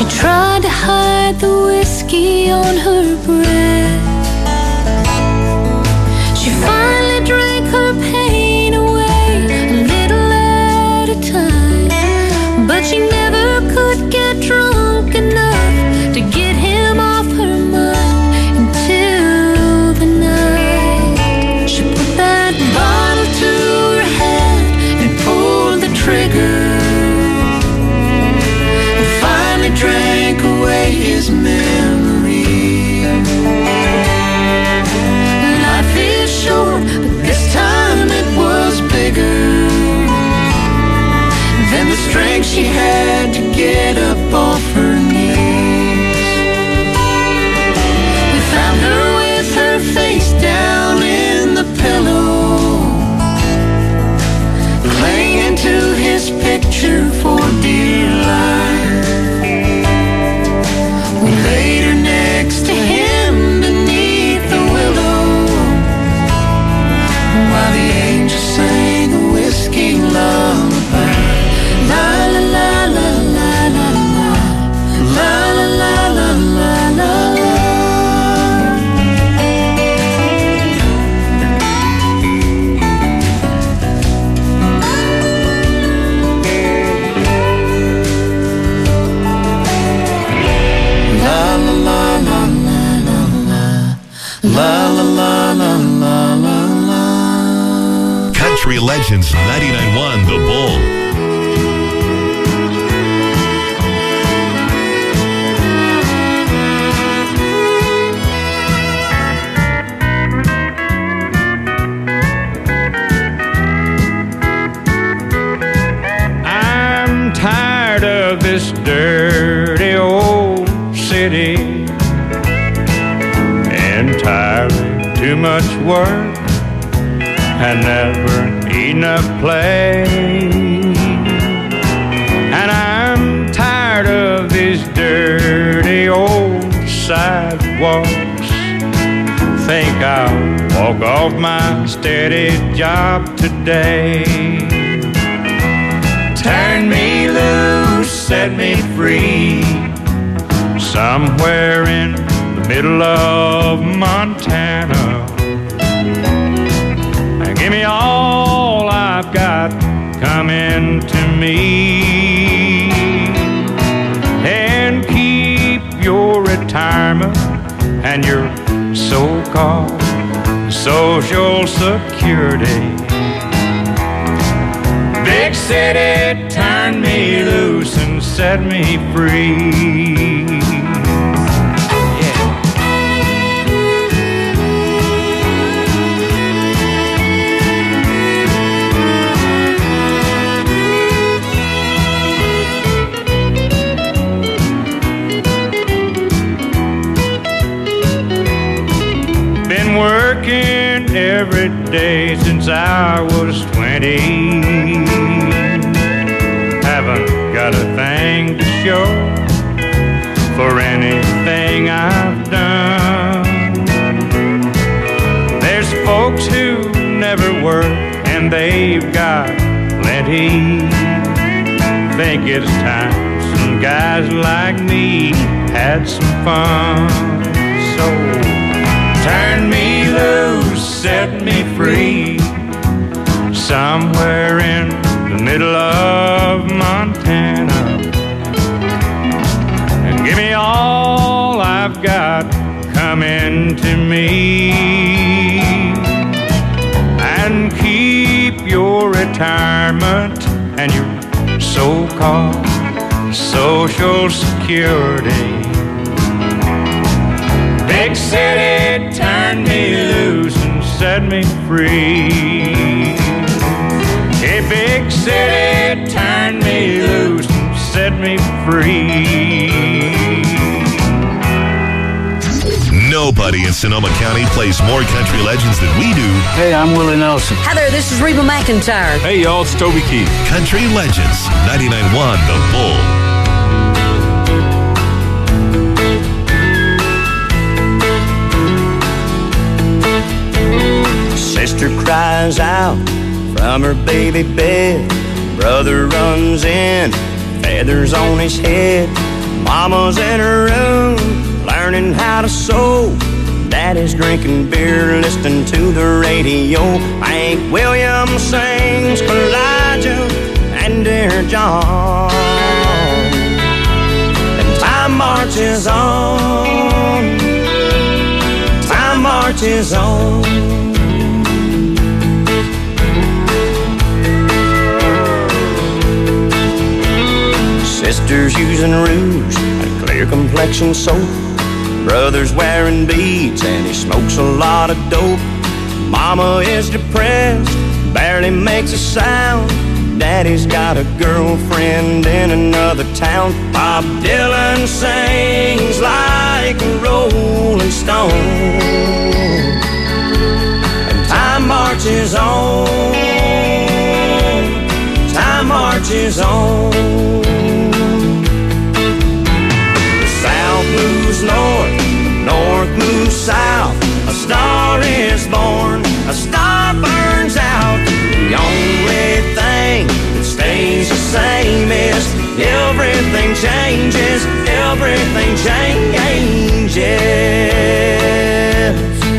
tried to hide the whiskey on her breath. She finally drank her pain away, a little at a time. But she never could get drunk enough to get him off her mind until the night she put that bottle to her head and pulled the trigger. Drank away his memory. Life is short, but this time it was bigger than the strength she had to get up off her knees. We found her with her face down in the pillow, clinging to his picture for dear life. We laid her next to him beneath the willow, while the angels sang a whiskey lullaby. La la la la la la la, la la la la la la la. La la la la la la la. Country Legends 99.1 The Bull. I'm tired of this dirty old city. Entirely too much work and never enough play. And I'm tired of these dirty old sidewalks. Think I'll walk off my steady job today. Turn me loose, set me free, somewhere in middle of Montana, and give me all I've got coming to me, and keep your retirement and your so-called Social Security. Big city, turn me loose and set me free. Working every day since I was 20. Haven't got a thing to show for anything I've done. There's folks who never work and they've got plenty. Think it's time some guys like me had some fun. So turn me loose, set me free, somewhere in the middle of Montana, and give me all I've got coming to me, and keep your retirement and your so-called Social Security. Big city, turn me loose and set me free. Hey, big city, turn me loose and set me free. Nobody in Sonoma County plays more country legends than we do. Hey, I'm Willie Nelson. Hi there, this is Reba McEntire. Hey, y'all, it's Toby Keith. Country Legends 99.1 The Bull. Sister cries out from her baby bed. Brother runs in, feathers on his head. Mama's in her room, learning how to sew. Daddy's drinking beer, listening to the radio. Hank Williams sings Elijah and Dear John. And time marches on. Time marches on. Sisters using rouge and clear complexion soap. Brother's wearing beads and he smokes a lot of dope. Mama is depressed, barely makes a sound. Daddy's got a girlfriend in another town. Bob Dylan sings like a rolling stone. And time marches on. Time marches on. The South moves north, north moves south. A star is born, a star burns out. The only thing that stays the same is everything changes, everything changes.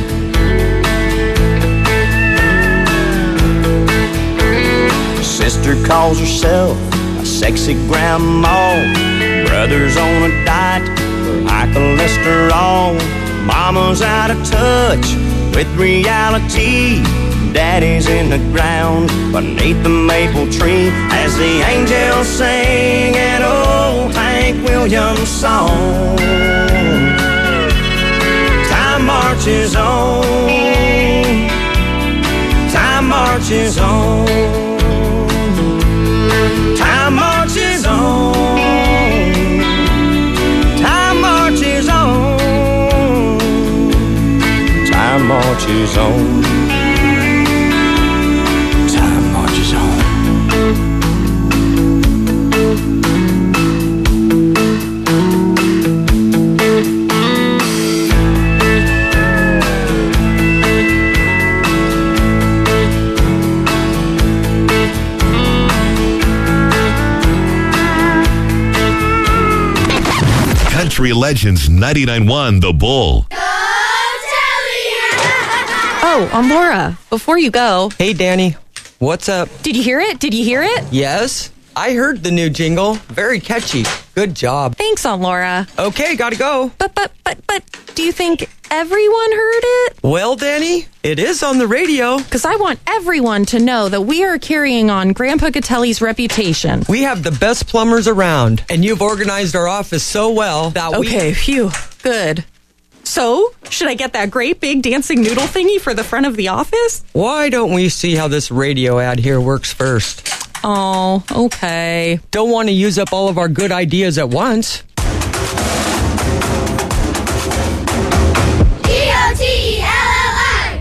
Sister calls herself a sexy grandma. Brother's on a diet for high cholesterol. Mama's out of touch with reality. Daddy's in the ground beneath the maple tree as the angels sing an old Hank Williams song. Time marches on. Time marches on. Time marches on. Time marches on. Time marches on. Time marches on. Country Legends 99.1 The Bull. Oh, I'm Laura. Before you go, Hey, Danny. What's up? did you hear it? Did you hear it? Yes, I heard the new jingle. Very catchy. Good job. Thanks, Aunt Laura. Okay, gotta go. But, do you think everyone heard it? Well, Danny, it is on the radio. Because I want everyone to know that we are carrying on Grandpa Catelli's reputation. We have the best plumbers around, and you've organized our office so well that Okay, phew, good. So, should I get that great big dancing noodle thingy for the front of the office? Why don't we see how this radio ad here works first? Oh, okay. Don't want to use up all of our good ideas at once. G-O-T-E-L-L-I,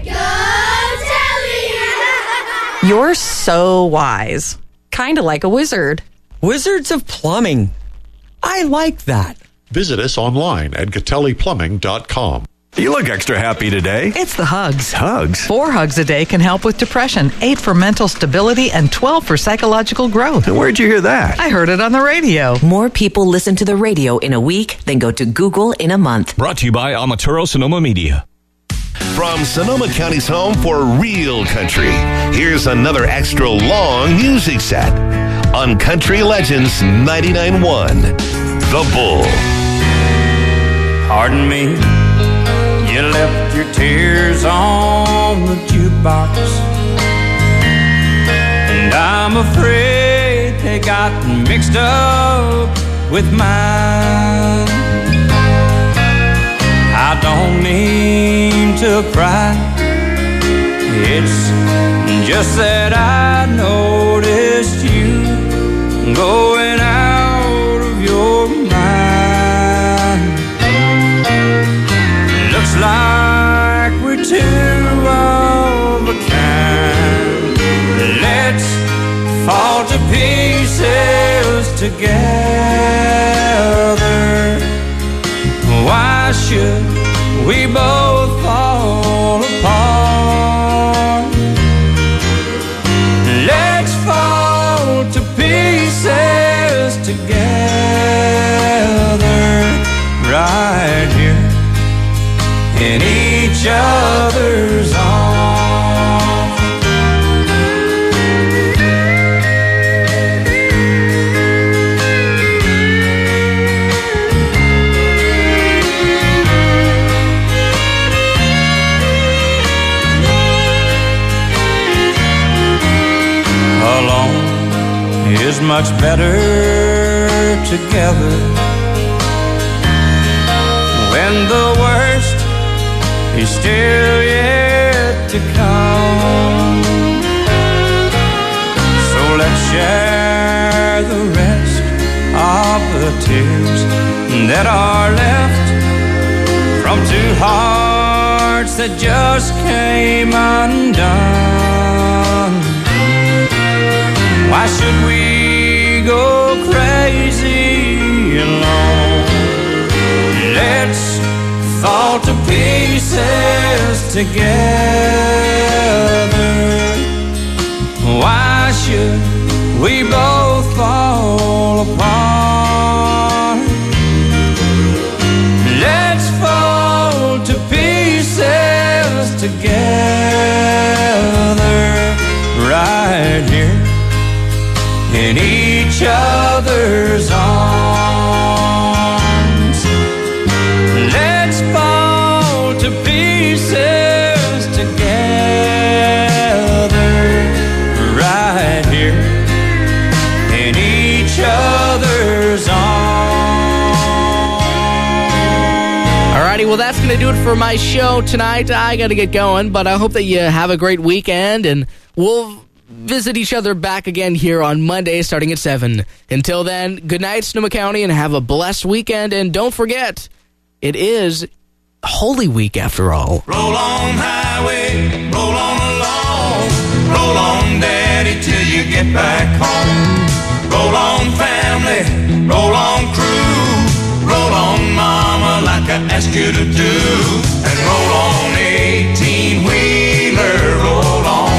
go Telly! You're so wise. Kinda like a wizard. Wizards of Plumbing. I like that. Visit us online at GatelliPlumbing.com. You look extra happy today. It's the hugs. Hugs? 4 hugs a day can help with depression, 8 for mental stability, and 12 for psychological growth. And where'd you hear that? I heard it on the radio. More people listen to the radio in a week than go to Google in a month. Brought to you by Amaturo Sonoma Media. From Sonoma County's home for real country, here's another extra long music set on Country Legends 99.1 The Bull. Pardon me, you left your tears on the jukebox, and I'm afraid they got mixed up with mine. I don't mean to cry, it's just that I noticed you going out of your mind. Looks like we're two of a kind. Let's fall to pieces together. Why should we both fall apart? Let's fall to pieces together. other's arms. Alone is much better together. When the worst is still yet to come, so let's share the rest of the tears that are left from two hearts that just came undone. Why should we go crazy alone? Let's fall to pieces together. Why should we both fall apart? Let's fall to pieces together right here in each other's arms. Let's fall to pieces together right here in each other's arms. Alrighty, well that's going to do it for my show tonight. I got to get going, but I hope that you have a great weekend, and we'll visit each other back again here on Monday starting at 7. Until then, good night, Sonoma County, and have a blessed weekend. And don't forget, it is Holy Week after all. Roll on highway, roll on along, roll on daddy till you get back home. Roll on family, roll on crew, roll on mama like I asked you to do, and roll on 18-wheeler, roll on.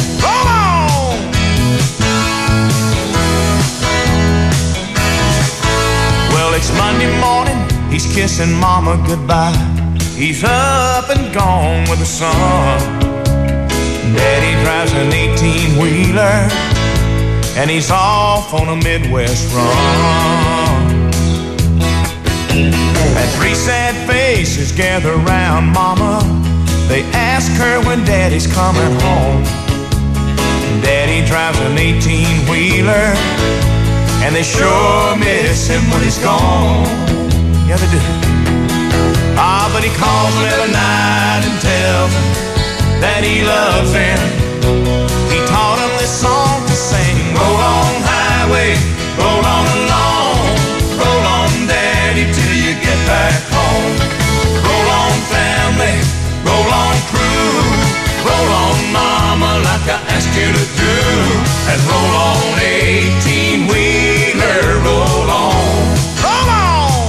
It's Monday morning, he's kissing mama goodbye. He's up and gone with the sun. Daddy drives an 18-wheeler, and he's off on a Midwest run. And three sad faces gather round mama. They ask her when daddy's coming home. Daddy drives an 18-wheeler, and they sure miss him when he's gone. Yeah, they do. Ah, but he calls them every night and tells them that he loves them. He taught them this song to sing. Roll on highway, roll on along, roll on daddy till you get back home. Roll on family, roll on crew, roll on mama like I asked you to do, and roll on 18-wheeler, roll on, roll on.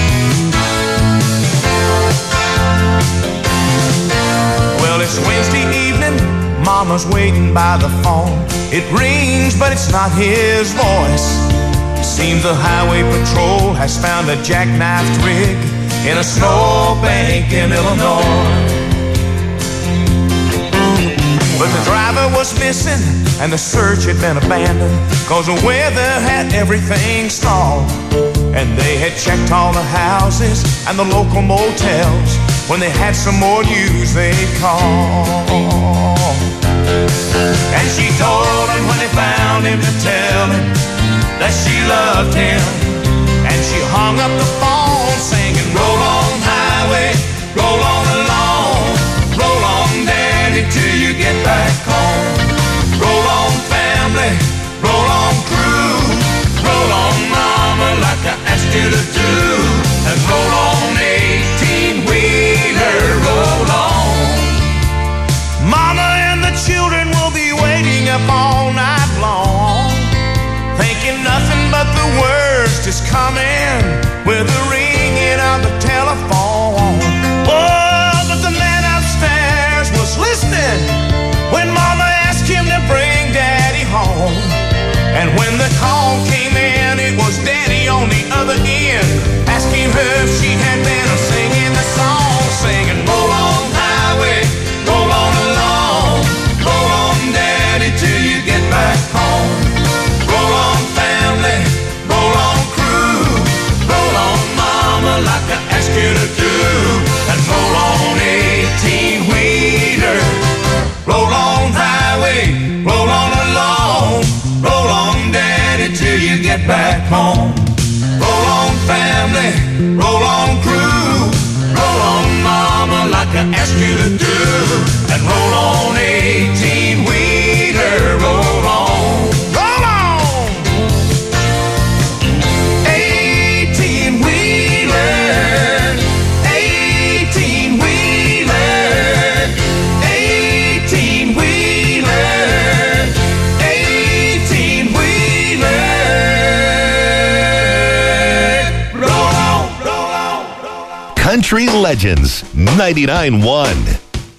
Well, it's Wednesday evening, mama's waiting by the phone. It rings, but it's not his voice. Seems the highway patrol has found a jackknifed rig in a snowbank in Illinois. But the driver was missing and the search had been abandoned, 'cause the weather had everything stalled. And they had checked all the houses and the local motels. When they had some more news they'd call. And she told him when they found him to tell him that she loved him. And she hung up the phone singing, roll on highway, roll on along, roll on daddy till you get back home. Roll on family, roll on crew, roll on mama like I asked you to do, and roll on 18-wheeler, roll on. Mama and the children will be waiting up all night long, thinking nothing but the worst is coming with the get back home. Roll on, family, roll on, crew. Roll on, mama, like I asked you to do. And roll on, 18-wheeler, roll on. Roll on! 18-wheeler, 18-wheeler, 18-wheeler, 18-wheeler. Roll on, roll on, roll on. Country Legends 99.1.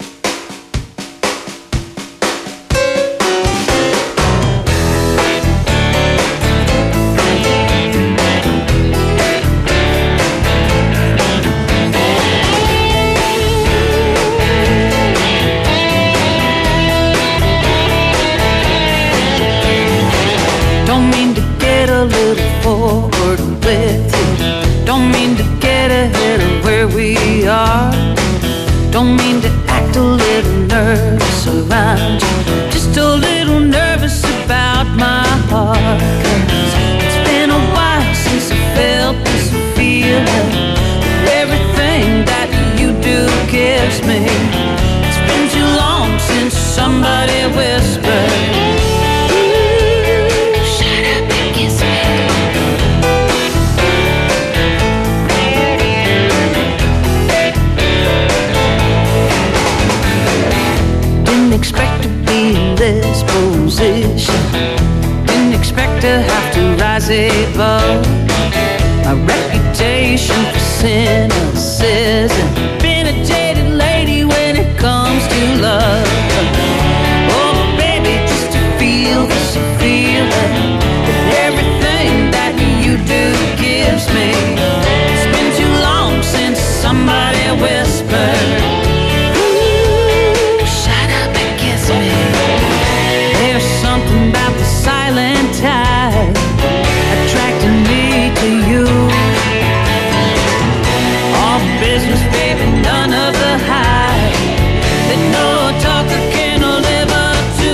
Don't mean to get a little forward with you. Don't mean to get ahead of where we are. Don't mean to act a little nervous around you. Just a little nervous about my heart. 'Cause it's been a while since I felt this feeling. Everything that you do gives me. It's been too long since somebody whispered. Expect to be in this position. Didn't expect to have to rise above. My reputation for cynicism. Been a jaded lady when it comes to love. Oh baby, just to feel this feeling that everything that you do gives me. It's been too long since somebody whispered. There's something about the silent tide attracting me to you. All business, baby, none of the hype that no talker can live up to.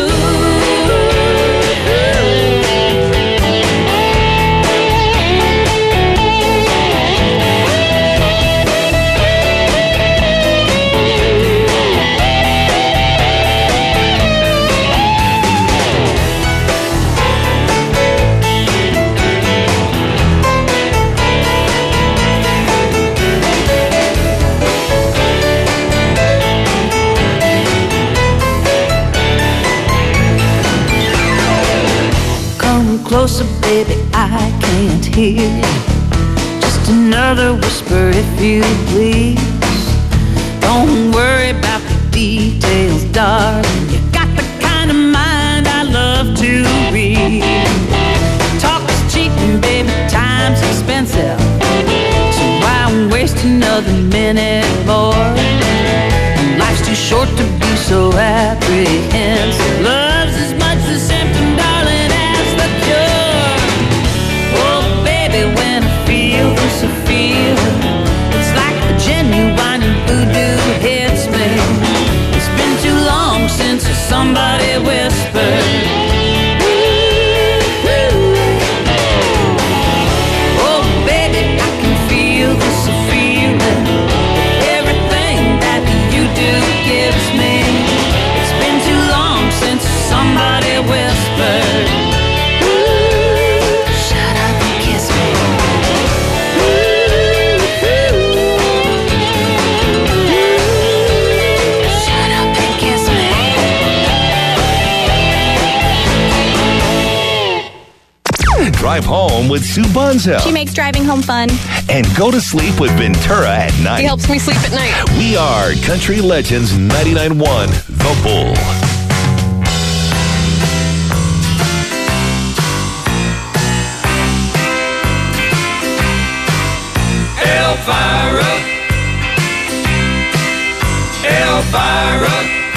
Closer, baby, I can't hear you. Just another whisper, if you please. Don't worry about the details, darling. You got the kind of mind I love to read. Talk is cheap and baby, time's expensive. So why waste another minute more? Life's too short to be so apprehensive. Love's as much the symptom, darling, as the cure. Oh, baby, when I feel this feeling, it's like the genuine voodoo hits me. It's been too long since somebody whispered. Oh, baby, I can feel this feeling. Everything that you do gives me. It's been too long since somebody whispered. Shut up and kiss me. Shut up and kiss me. Drive home with Sue Bonzo. She makes driving home fun. And go to sleep with Ventura at night. He helps me sleep at night. We are Country Legends 99.1, The Bull. Elvira, Elvira,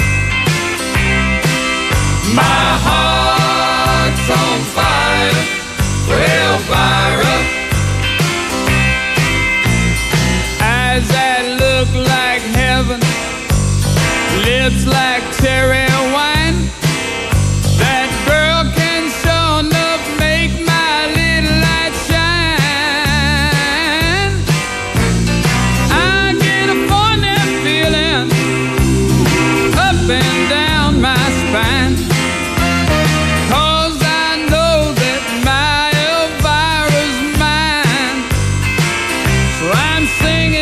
my heart's on fire for Elvira. Eyes that look like heaven, lips like cherry wine. That girl can sure enough make my little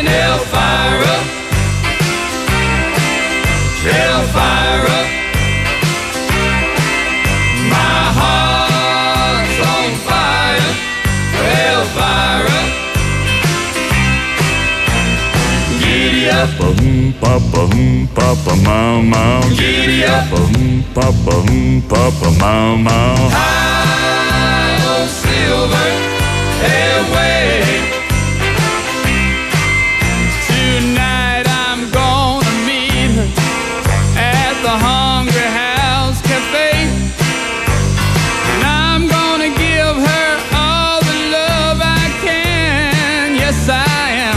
singing Elvira, Elvira. My heart's on fire for Elvira. Giddy up, Papa, Papa, Mama. Giddy up, Papa, Papa, Mama. high on silver airway. Tonight I'm gonna meet her at the Hungry House Cafe, and I'm gonna give her all the love I can. Yes, I am.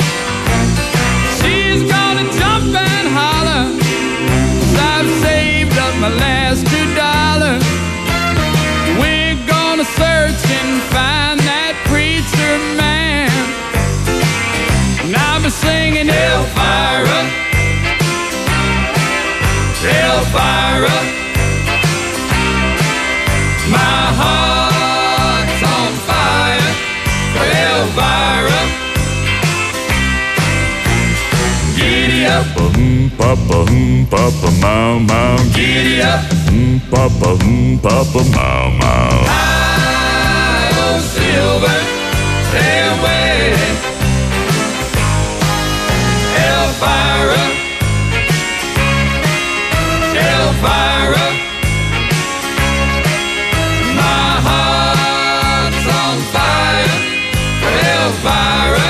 She's gonna jump and holler, 'cause I've saved up my last $2. We're gonna search and find that preacher man, and I'll be singing Elvira, Elvira. My heart's on fire for Elvira. Giddy up, Papa, Papa, Mama. giddy up, Papa, Papa, Mama. high on silver airway. Elvira, Elvira. My heart's on fire for Elvira.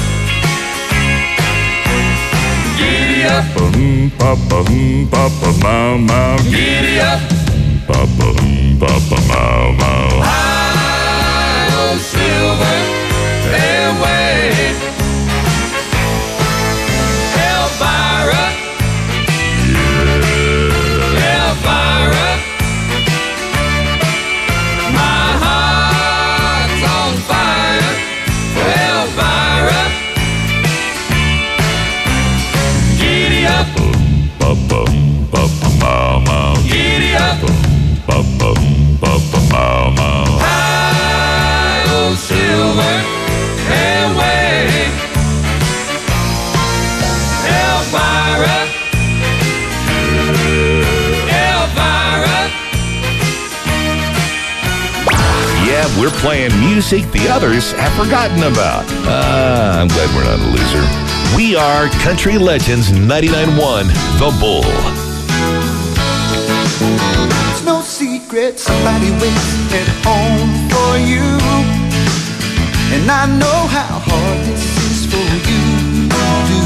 Giddy up, Papa, Papa, Mama. giddy up, Papa, Papa, Mama. high on silver airway. Elvira, Elvira. My heart's on fire for Elvira. Giddy up, Papa, Papa, Mama. giddy up, Papa, Papa, Mama. high on silver airway. Elvira, Elvira. Yeah, we're playing music the others have forgotten about. I'm glad we're not a loser. We are Country Legends 99.1, The Bull. It's no secret somebody waits at home for you, and I know how hard this is for you to do.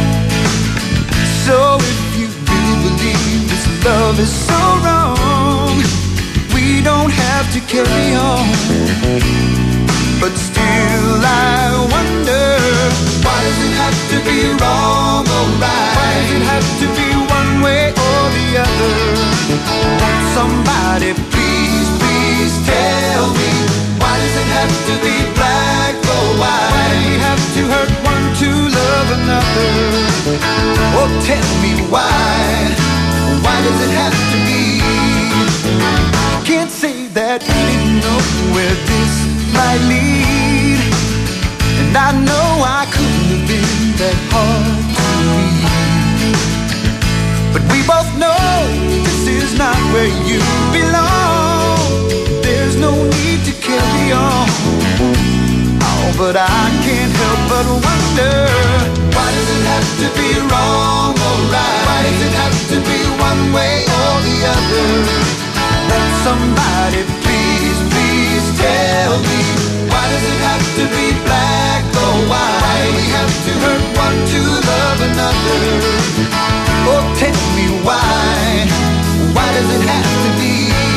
So if you really believe this love is so wrong, we don't have to carry on. But still I wonder, why does it have to be wrong or right? Why does it have to be one way or the other? Won't somebody please, please tell me, why does it have to be black or white? Why do we have to hurt one to love another? Oh, tell me why does it have to be? Can't say that we didn't know where this might lead, and I know I couldn't have been that hard to read. But we both know this is not where you belong. There's no need to carry on. Oh, but I can't help but wonder, why does it have to be wrong or right? Why does it have to be one way or the other? Let somebody please, please tell me, why does it have to be black or white? Why do we have to hurt one to love another? Oh, tell me why does it have to be?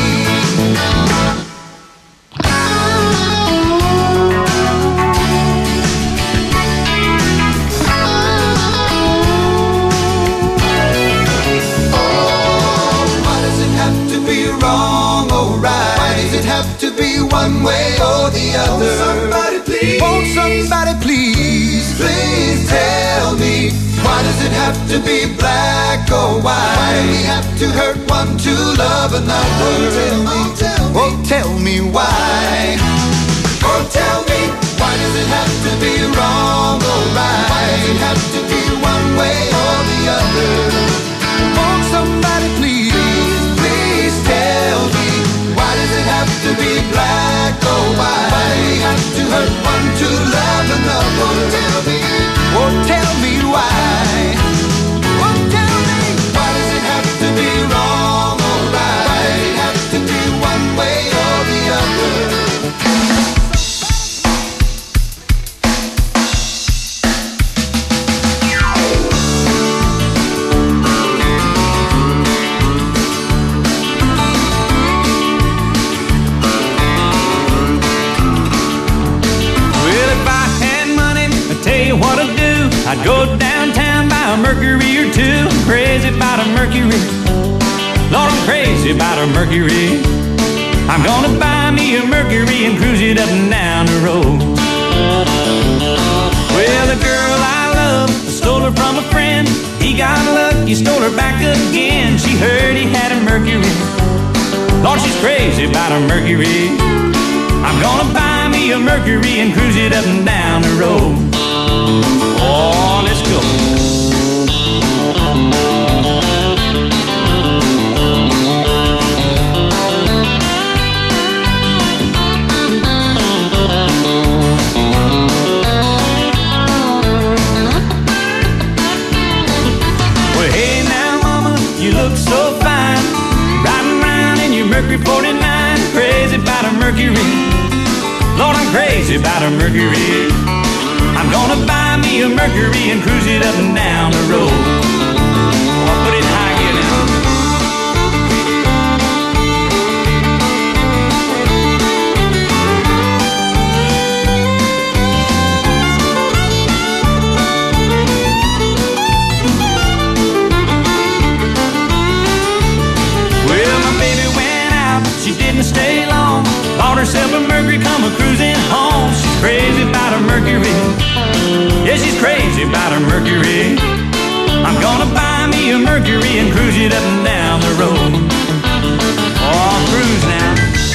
One way or the other. Won't somebody please, please tell me, why does it have to be black or white? Why do we have to hurt one to love another? Oh, tell me why. Oh, tell me, why does it have to be wrong or right? Why does it I'd go downtown, buy a Mercury or two. I'm crazy about a Mercury. Lord, I'm crazy about a Mercury. I'm gonna buy me a Mercury and cruise it up and down the road. Well, the girl I love, I stole her from a friend. He got lucky, stole her back again. She heard he had a Mercury. Lord, she's crazy about a Mercury. I'm gonna buy me a Mercury and cruise it up and down the road. Oh, let's go. Well, hey now, mama, you look so fine. Riding around in your Mercury 49. Crazy about a Mercury. Lord, I'm crazy about a Mercury. I'm gonna buy me a Mercury and cruise it up and down the road. I'll put it in high gear now. Well, my baby went out, she didn't stay long. Bought herself a Mercury, come a cruising home. She's crazy about a Mercury. Yeah, she's crazy about her Mercury. I'm gonna buy me a Mercury and cruise it up and down the road. Oh, cruise now.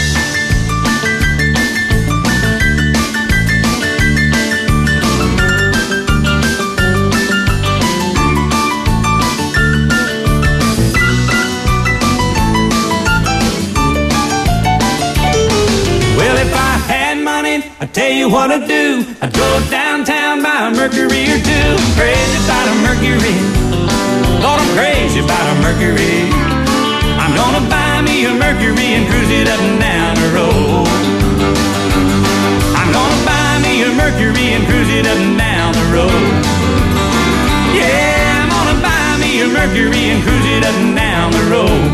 Well, if I had money, I'd tell you what I'd do. I'd go downtown, buy a Mercury or two. I'm crazy about a Mercury. Lord, I'm crazy about a Mercury. I'm gonna buy me a Mercury and cruise it up and down the road. I'm gonna buy me a Mercury and cruise it up and down the road. Yeah, I'm gonna buy me a Mercury and cruise it up and down the road.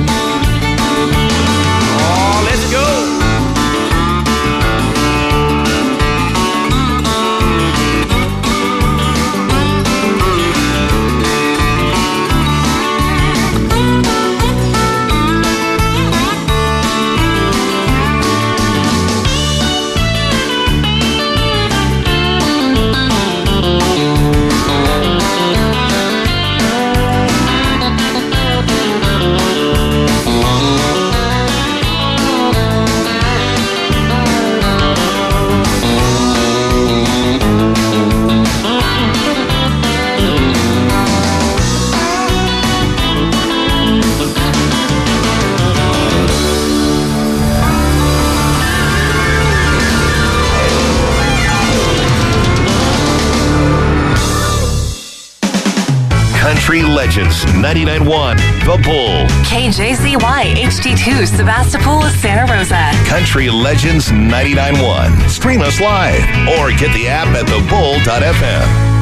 Oh, let's go. Country Legends 99.1 The Bull. KJZY HD2 Sebastopol, Santa Rosa. Country Legends 99.1. Stream us live or get the app at thebull.fm.